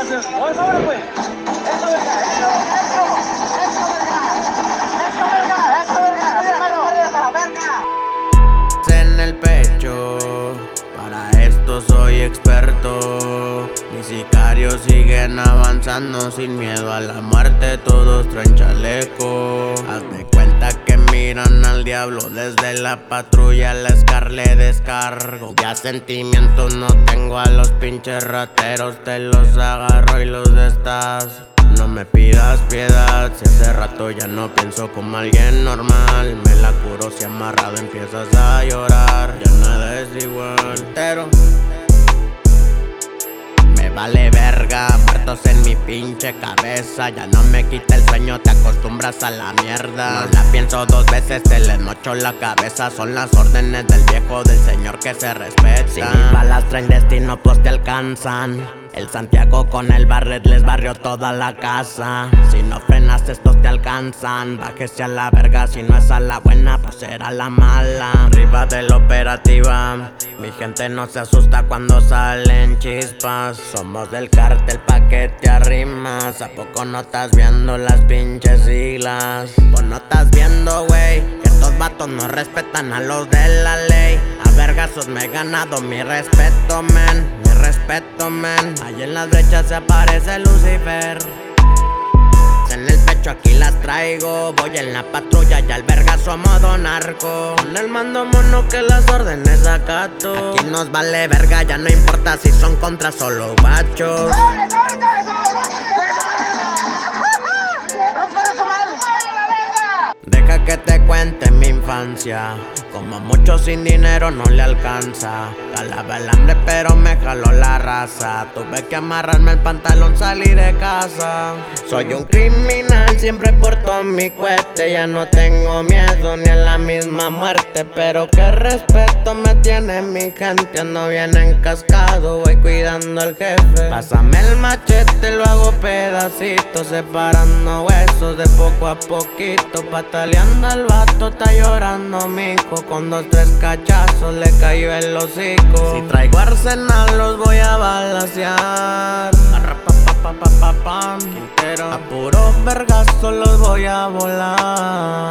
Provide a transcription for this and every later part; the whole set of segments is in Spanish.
En el pecho, para esto soy experto. Mis sicarios siguen avanzando sin miedo a la muerte, todos traen chaleco. Hazte cuenta que miran al diablo desde la patrulla, la Scar le descargo. Ya sentimientos no tengo, a los pinches rateros te los agarro y los destazo. No me pidas piedad, si hace rato ya no pienso como alguien normal. Me la curo si amarrado empiezas a llorar. Ya nada es igual, pero me vale verga, muertos en mi pinche cabeza. Ya no me quita el sueño, te acostumbras a la mierda. No la pienso dos veces, te les mocho la cabeza. Son las órdenes del viejo, del señor que se respeta. Si mis balas traen destino, pues te alcanzan. El Santiago con el Barret les barrió toda la casa. Si no frenas estos te alcanzan. Bájese a la verga, si no es a la buena pues será la mala. Arriba de la operativa, mi gente no se asusta cuando salen chispas. Somos del cártel pa' que te arrimas. ¿A poco no estás viendo las pinches siglas? Pues no estás viendo, wey, que estos vatos no respetan a los de la ley. A vergazos me he ganado mi respeto, men. Respeto, man. Ahí en las brechas se aparece Lucifer. En el pecho aquí las traigo. Voy en la patrulla y al vergazo a modo narco. Con el mando mono que las órdenes acato. Aquí nos vale verga, ya no importa si son contra solo guachos. Deja que te cuente mi infancia. Como muchos sin dinero no le alcanza. Calaba el hambre pero me jaló la raza. Tuve que amarrarme el pantalón, salí de casa. Soy un criminal, siempre porto mi cohete. Ya no tengo miedo ni a la misma muerte. Pero qué respeto me tiene mi gente. Ando bien encascado, voy cuidando al jefe. Pásame el machete, lo hago pedacitos. Separando huesos de poco a poquito. Pataleando al vato, está llorando mico. Con 2, 3 cachazos le cayó el hocico. Si traigo arsenal los voy a balacear. A puros vergazos los voy a volar.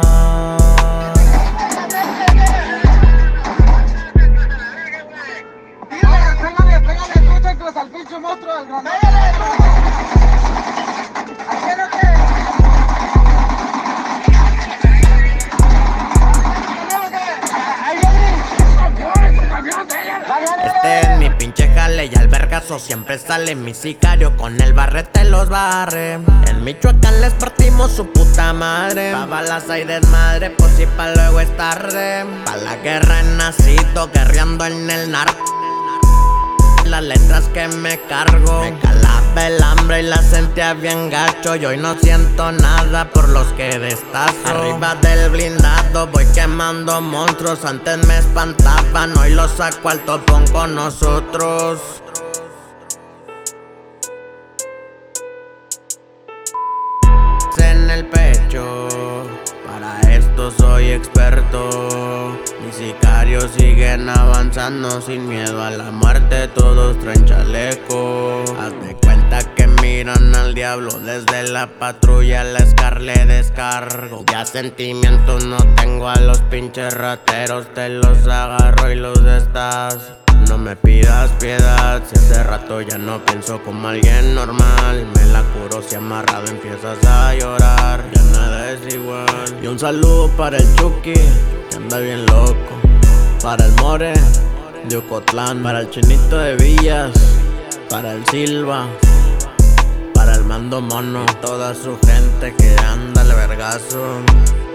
Pégale tú, chanclas, al pinche monstruo, al granado. Este es mi pinche jale y al vergazo siempre sale mi sicario. Con el barrete los barre. En Michoacán les partimos su puta madre. Pa' balas hay desmadre, pues si pa' luego es tarde. Pa' la guerra he nacido, guerreando en el narco. Las letras que me cargo, me calaba el hambre y la sentía bien gacho. Y hoy no siento nada por los que destazo. Arriba del blindado voy quemando monstruos. Antes me espantaban, hoy los saco al topón con nosotros. En el pecho, para esto soy experto. Mis sicarios siguen avanzando sin miedo a la muerte, todos traen chaleco. Hazte cuenta que miran al diablo desde la patrulla, la Scar le descargo. Ya sentimientos no tengo, a los pinches rateros te los agarro y los destazo. No me pidas piedad, si hace rato ya no pienso como alguien normal. Me la curo si amarrado empiezas a llorar. Ya nada es igual. Y un saludo para el Chucky, que anda bien loco. Para el More de Ocotlán. Para el Chinito de Villas. Para el Silva. Para el Mando Mono. Toda su gente que anda al vergazo.